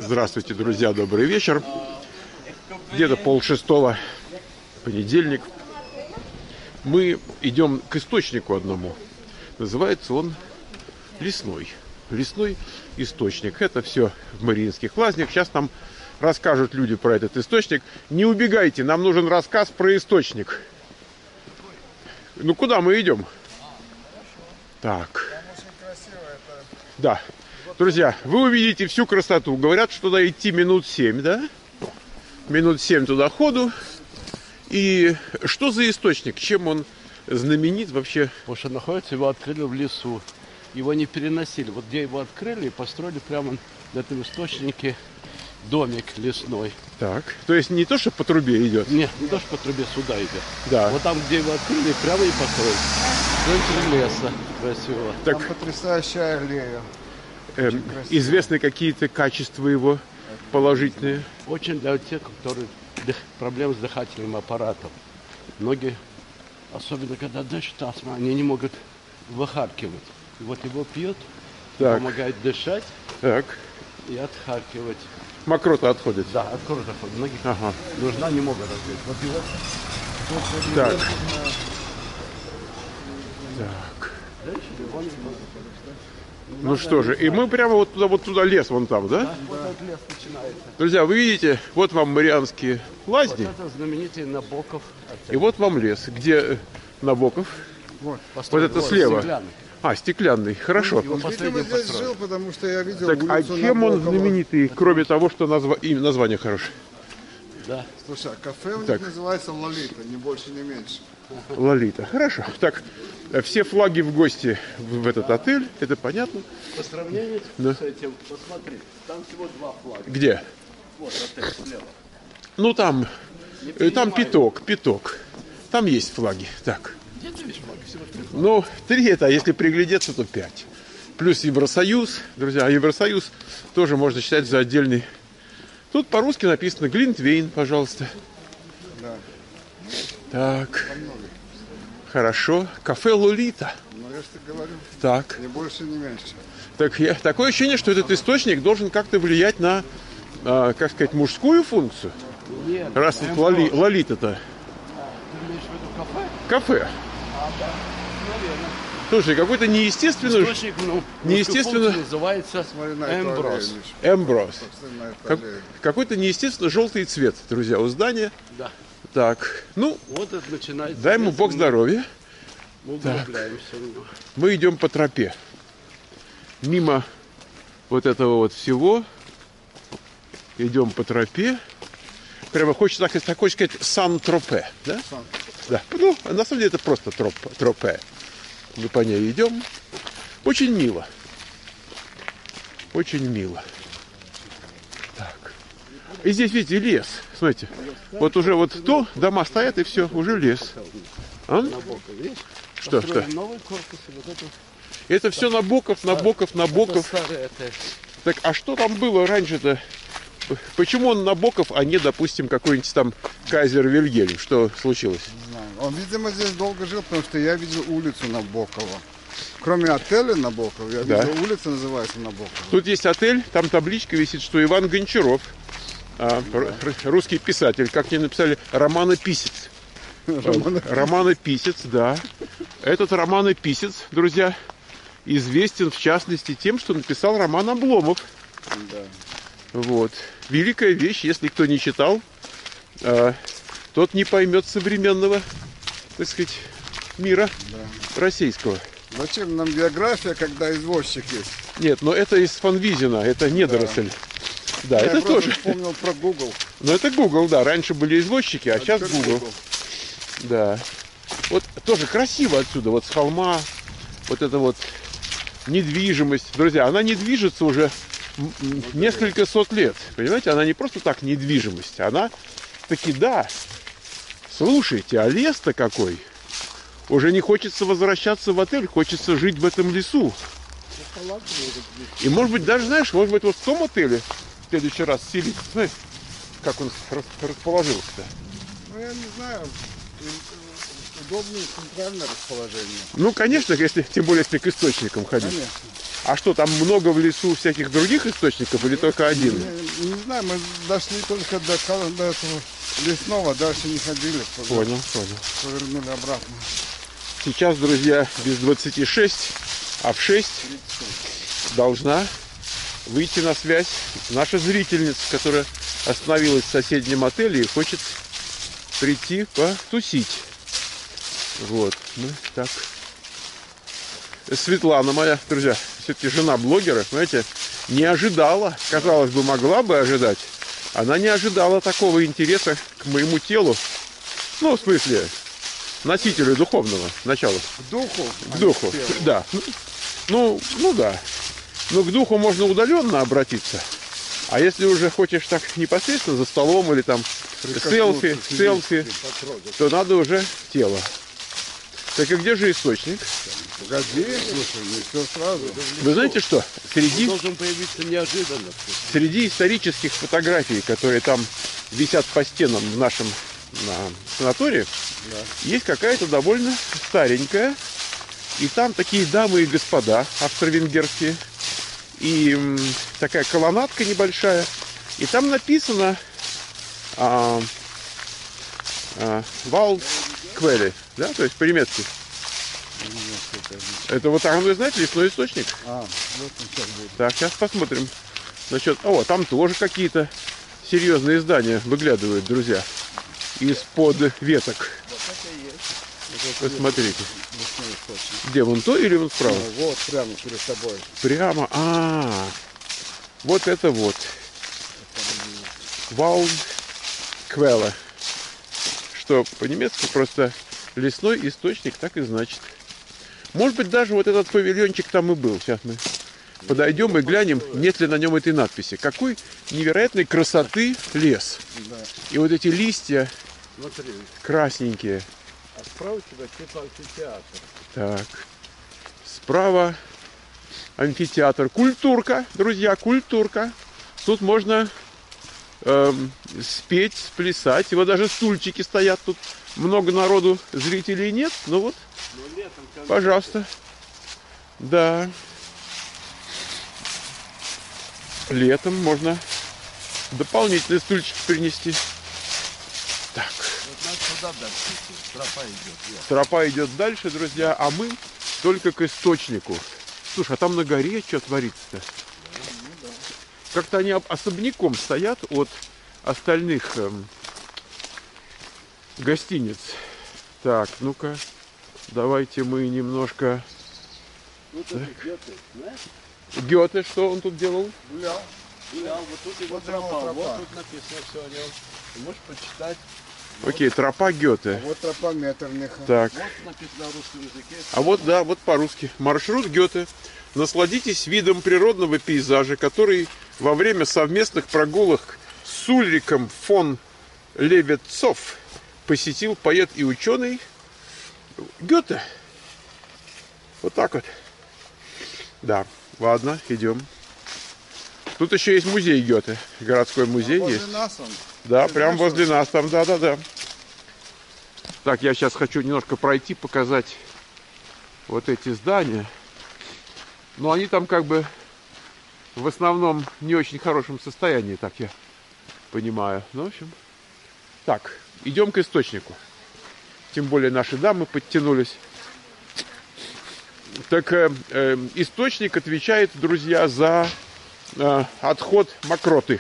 Здравствуйте, друзья, добрый вечер. Где-то 5:30, понедельник. Мы идем к источнику одному. Называется он Лесной. Лесной источник. Это все в Мариинских Лазнях. Сейчас нам расскажут люди про этот источник. Не убегайте, нам нужен рассказ про источник. Ну, куда мы идем? Так. Да. Друзья, вы увидите всю красоту. Говорят, что туда идти минут 7, да? Минут 7 туда ходу. И что за источник? Чем он знаменит вообще? Потому что находится, его открыли в лесу. Его не переносили. Вот где его открыли, построили прямо на этом источнике домик лесной. Так. То есть не то, что по трубе идет? Нет, не то, что по трубе сюда идет. Да. Вот там, где его открыли, прямо и построили. В центре леса. Красиво. Так, там потрясающая аллея. известны какие-то качества его положительные? Очень для тех, которые проблемы с дыхательным аппаратом. Многие, особенно когда дышат астма, они не могут выхаркивать. И вот его пьют, Так. помогает дышать Так. и отхаркивать. Мокрота отходит? Да, откуда заходит. Многих Ага. нужна, не могут открыть. Вот его Так. Так. Ну что же, и мы прямо вот туда лес, вон там, да? вот этот лес начинается. Друзья, вы видите, вот вам Марианские Вот Лазни, это знаменитый Набоков. и вот вам лес. Где Набоков? Вот это слева. Стеклянный. А, стеклянный, хорошо. Его Он, видимо, последний здесь построен. жил, потому что я видел Так, а улицу чем он Набокова. знаменитый, кроме того, что название хорошее? Да. Слушай, а кафе у Так. них называется «Лолита», ни больше, ни меньше. Лолита. Хорошо. Так, все флаги в гости в этот отель, это понятно. По сравнению Да. с этим, посмотри, там всего два флага. Где? Вот отель слева. Ну, там пяток. Там есть флаги. Так. Где ты видишь флаг? Всего три. Ну, 3 это, а если приглядеться, то 5. Плюс Евросоюз. Друзья, а Евросоюз тоже можно считать за отдельный. Тут по-русски написано Глинтвейн, пожалуйста. Да. Так. Хорошо. Кафе Лолита. Ну, я же тебе говорю, Так. ни больше, ни меньше. Так, такое ощущение, что этот источник должен как-то влиять на, как сказать, мужскую функцию. Нет, Раз ведь Лолита-то. ты имеешь в виду кафе? Кафе. Слушай, какой-то неестественный... Источник, ну, Неестественно- русской функции называется Смотри на эту Эмброс. аллею, Миш. Эмброс. Посмотри на эту Как- аллею. какой-то неестественно желтый цвет, друзья, у здания. Да. Так, ну, Вот это начинается. дай ему лес, Бог и здоровья. Мы углубляемся в него. Мы идем по тропе. Мимо вот этого вот всего. Идем по тропе. Прямо хочется такой сказать Сан-Тропе, да? Да. Ну, на самом деле это просто тропе. Мы по ней идем. Очень мило. Очень мило. Так. И здесь, видите, лес. Смотрите. Вот уже вот то, дома стоят, и все, уже лес. А? Набоков, видишь? Что? Построили новый корпус, и вот это Это все Набоков. это старый отель. Так, а что там было раньше-то? Почему он Набоков, а не, допустим, какой-нибудь там Кайзер Вильгельм? Что случилось? Не знаю. Он, видимо, здесь долго жил, потому что я видел улицу Набокова. Кроме отеля Набокова, я Да. видел, улица называется Набокова. Тут есть отель, там табличка висит, что Иван Гончаров, русский писатель, как мне написали, романописец. Романописец, да. Этот романописец, друзья, известен в частности тем, что написал роман «Обломов». Да. Вот. Великая вещь, если кто не читал, тот не поймет современного, так сказать, мира российского. Зачем нам география, когда извозчик есть? Нет, но это из Фанвизина, это недоросль. Да, Я это просто тоже. вспомнил про Google. Но это Google, да. Раньше были извозчики, а сейчас теперь Google. Да. Вот тоже красиво отсюда, вот с холма, вот эта вот недвижимость. Друзья, она не движется уже несколько сот лет. Понимаете, она не просто так недвижимость, она таки, да. Слушайте, а лес-то какой? Уже не хочется возвращаться в отель, хочется жить в этом лесу. И может быть, даже, знаешь, может быть, вот в том отеле в следующий раз селиться. Знаешь, как он расположился-то. Ну, я не знаю. Удобное центральное расположение. Ну, конечно, если, тем более, если к источникам ходить. Конечно. А что, там много в лесу всяких других источников или только один? Не знаю, мы дошли только до этого лесного, дальше не ходили. Понял. Повернули обратно. Сейчас, друзья, без 26, а в 6 должна выйти на связь наша зрительница, которая остановилась в соседнем отеле и хочет прийти потусить. Вот, мы так. Светлана моя, друзья, все-таки жена блогера, понимаете, не ожидала, казалось бы, могла бы ожидать. Она не ожидала такого интереса к моему телу. Ну, в смысле, носителю духовного начала. К духу? К духу, да. Ну да. Но к духу можно удаленно обратиться. А если уже хочешь так непосредственно за столом или там селфи, то надо уже тело. Так и где же источник? Погоди, слушай, не все сразу. Вы знаете что? Должен появиться неожиданно. Среди исторических фотографий, которые там висят по стенам в нашем санатории, есть какая-то довольно старенькая. И там такие дамы и господа австро-венгерские. И такая колоннадка небольшая. И там написано Валдквели, да, то есть по-немецки. Это вот там, вы знаете, лесной источник. Вот он сейчас будет. Так, сейчас посмотрим. Насчет... О, там тоже какие-то серьезные здания выглядывают, друзья. Из-под веток. Посмотрите. Где, вон то или вон справа? Вот прямо перед тобой. Прямо, вот это вот. Валдквеле. Что по-немецки просто лесной источник, так и значит. Может быть, даже вот этот павильончик там и был. Сейчас мы подойдем и глянем, нет ли на нем этой надписи. Какой невероятной красоты лес. Да. И вот эти листья Смотри, красненькие. а справа у тебя типа амфитеатр. Так. Справа амфитеатр. Культурка, друзья, культурка. Тут можно спеть, сплясать. И вот даже стульчики стоят. Тут много народу, зрителей нет. Ну вот, пожалуйста. Да. Летом можно дополнительные стульчики принести. Так. Вот надо туда дальше идти. Тропа идет. Тропа идет дальше, друзья, а мы только к источнику. Слушай, а там на горе что творится-то? Как-то они особняком стоят от остальных гостиниц. Так, ну-ка, давайте мы немножко... Вот это Гёте, знаешь? Гёте, что он тут делал? Гулял. Гулял, вот тут его Вот тропа. его тропа. Вот тут написано все о нем. Ты можешь почитать. Окей, тропа Гёте. Вот тропа Меттерниха. Так, Вот написано на русском языке. а вот, да, вот по-русски. Маршрут Гёте. Насладитесь видом природного пейзажа, который во время совместных прогулок с Ульриком фон Левецов посетил поэт и ученый Гёте. Вот так вот. Да, ладно, идем. Тут еще есть музей Гёте. Городской музей Возле есть. нас он. Да, Ты прям знаешь, возле что- нас там, да. Так, я сейчас хочу немножко пройти, показать вот эти здания. Но они там как бы в основном не очень хорошем состоянии, так я понимаю. Ну, в общем, так, идем к источнику. Тем более наши дамы подтянулись. Так, источник отвечает, друзья, за отход мокроты.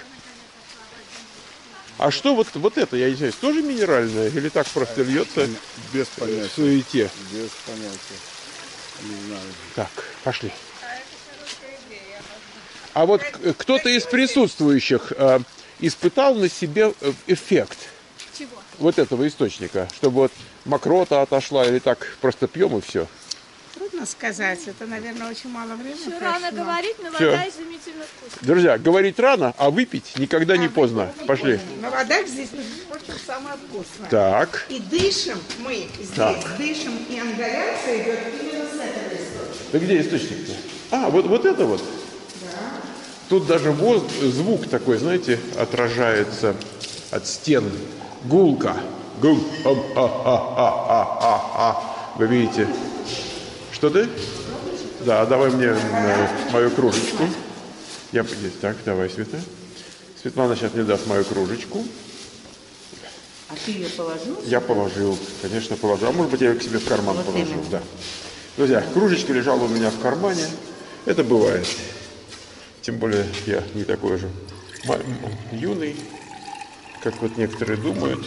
А что вот это, я не знаю, тоже минеральное или так просто льется Без в понятия. суете? Без понятия. Не знаю. Так, пошли. А вот кто-то из присутствующих испытал на себе эффект Чего? вот этого источника, чтобы вот мокрота отошла или так просто пьем и все? Трудно сказать. Это, наверное, очень мало времени Еще прошло. рано говорить, но Всё. вода изумительно вкусная. Друзья, говорить рано, а выпить никогда не поздно. Пошли. Но вода здесь, между прочим, самая вкусная. Так, И дышим мы здесь, Так. дышим, и ингаляция идет именно с этого источника. да где источник-то? А, вот это вот. Тут даже звук такой, знаете, отражается от стен. Гулка. Гул. Вы видите? Что ты? Да, давай мне мою кружечку. Я здесь. Так, давай, Света. Светлана сейчас мне даст мою кружечку. А ты ее положил? Я положил, конечно, положил. А может быть, я ее к себе в карман Вот положил, именно. да. Друзья, кружечка лежала у меня в кармане. Это бывает. Тем более, я не такой же юный, как вот некоторые думают.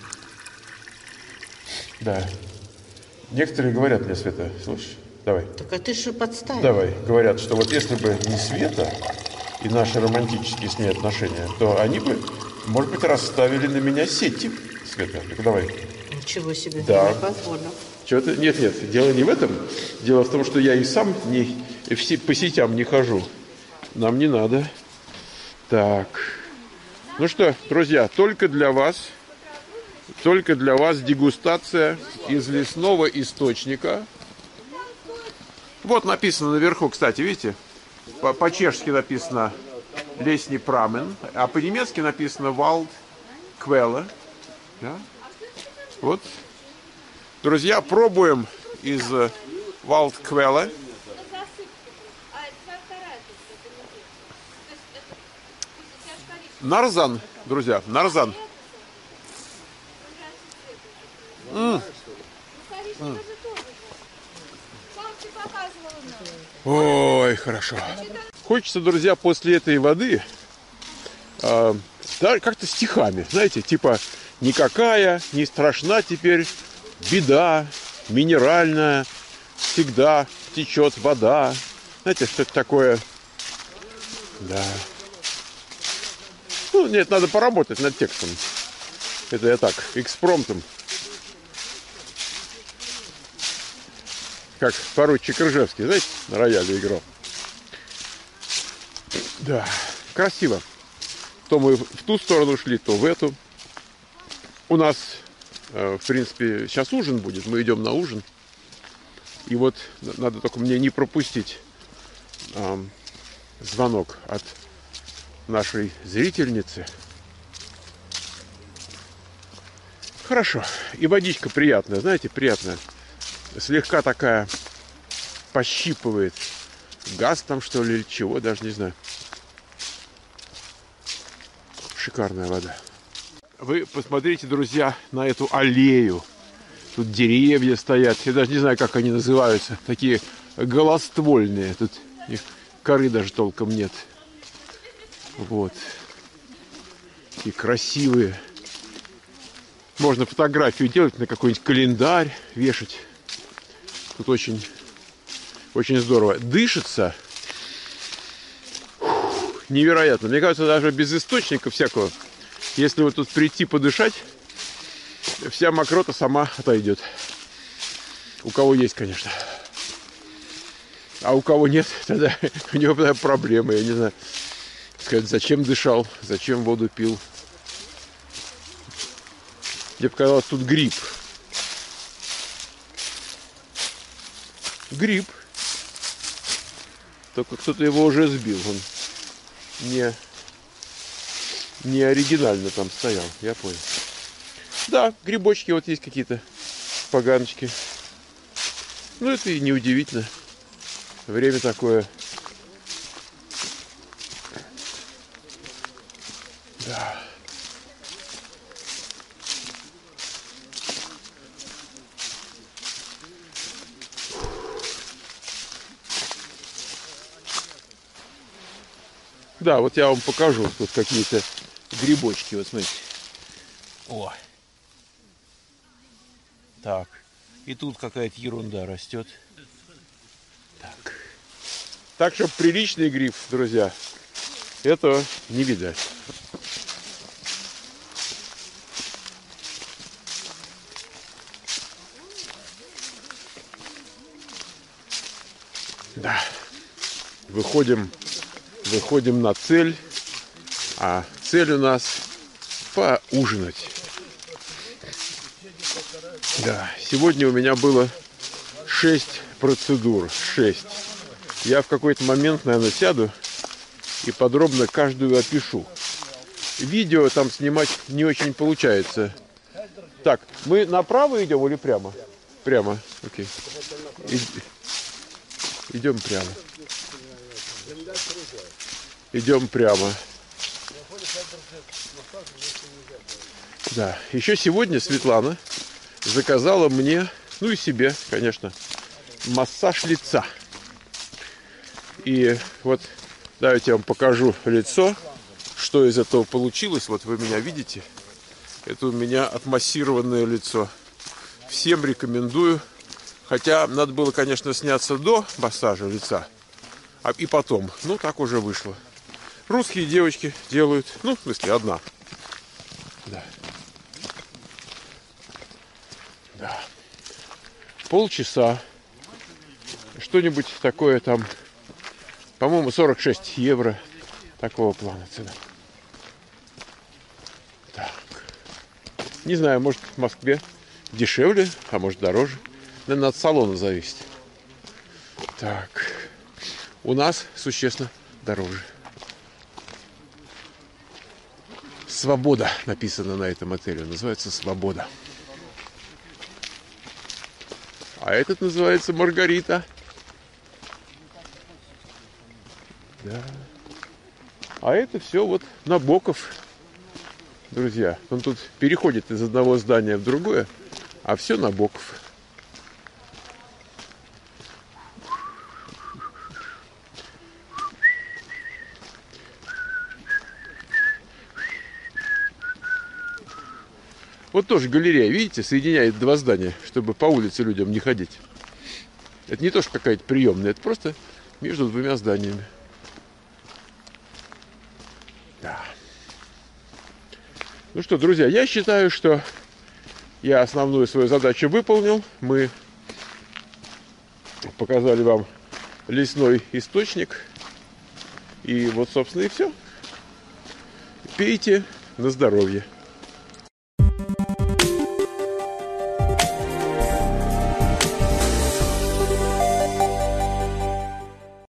Да. Некоторые говорят мне, Света, слушай, давай. Так а ты же подставил. Давай. Говорят, что вот если бы не Света и наши романтические с ней отношения, то они бы, может быть, расставили на меня сети. Света, так давай. Ничего себе. Да. Я не позволю. Чего-то... Нет, дело не в этом. Дело в том, что я и сам по сетям не хожу. Нам не надо. Так. Ну что, друзья, только для вас дегустация из лесного источника. Вот написано наверху, кстати, видите? По-чешски написано Лесни Прамен, а по-немецки написано Wald Quelle. Да? Вот. Друзья, пробуем из Wald Quelle. Нарзан, друзья, нарзан. Ой, хорошо. Хочется, друзья, после этой воды да, как-то стихами, знаете, типа никакая не страшна теперь беда минеральная, всегда течет вода. Знаете, что это такое? Да. Ну, нет, надо поработать над текстом. Это я так, экспромтом. Как поручик Ржевский, знаете, на рояле играл. Да, красиво. То мы в ту сторону шли, то в эту. У нас, в принципе, сейчас ужин будет. Мы идем на ужин. И вот надо только мне не пропустить звонок от нашей зрительницы. Хорошо. И водичка приятная, знаете, приятная. Слегка такая пощипывает. Газ там, что ли, или чего, даже не знаю. Шикарная вода. Вы посмотрите, друзья, на эту аллею. Тут деревья стоят. Я даже не знаю, как они называются. Такие голосствольные. Тут их коры даже толком нет. Вот. И красивые. Можно фотографию делать на какой-нибудь календарь, вешать. Тут очень, очень здорово. Дышится. Невероятно. Мне кажется, даже без источника всякого, если вот тут прийти подышать, вся мокрота сама отойдет. У кого есть, конечно. А у кого нет, тогда у него тогда проблемы. Я не знаю, сказать, зачем дышал, зачем воду пил. Мне показалось, тут гриб. Гриб. Только кто-то его уже сбил. Он не оригинально там стоял. Я понял. Да, грибочки вот есть какие-то. Поганочки. Ну, это и неудивительно. Время такое. Да. Да, вот я вам покажу. Тут какие-то грибочки. Вот смотрите. О. Так. И тут какая-то ерунда растет. Так. Так что приличный гриб, друзья. Этого не видать. Да. Выходим на цель. А цель у нас поужинать. Да, сегодня у меня было 6 процедур. 6. Я в какой-то момент, наверное, сяду и подробно каждую опишу. Видео там снимать не очень получается. Так, мы направо идем или прямо? Прямо, окей. идем прямо. Идем прямо. Да, еще сегодня Светлана заказала мне, ну и себе, конечно, массаж лица. И вот давайте я вам покажу лицо, что из этого получилось. Вот вы меня видите. Это у меня отмассированное лицо. Всем рекомендую. Хотя надо было, конечно, сняться до массажа лица. И потом. Ну, так уже вышло. Русские девочки делают. Ну, в смысле, одна. Да. Да. Полчаса. Что-нибудь такое там. По-моему, 46 евро. Такого плана цена. Так. Не знаю, может в Москве дешевле, а может дороже. Наверное, от салона зависит. Так. У нас существенно дороже. Свобода написано на этом отеле. Называется Свобода. А этот называется Маргарита. Да. А это все вот Набоков. Друзья, он тут переходит из одного здания в другое, а все Набоков. Вот тоже галерея, видите, соединяет два здания, чтобы по улице людям не ходить. Это не то, что какая-то приемная, это просто между двумя зданиями. Да. Ну что, друзья, я считаю, что я основную свою задачу выполнил. Мы показали вам лесной источник. И вот, собственно, и все. Пейте на здоровье.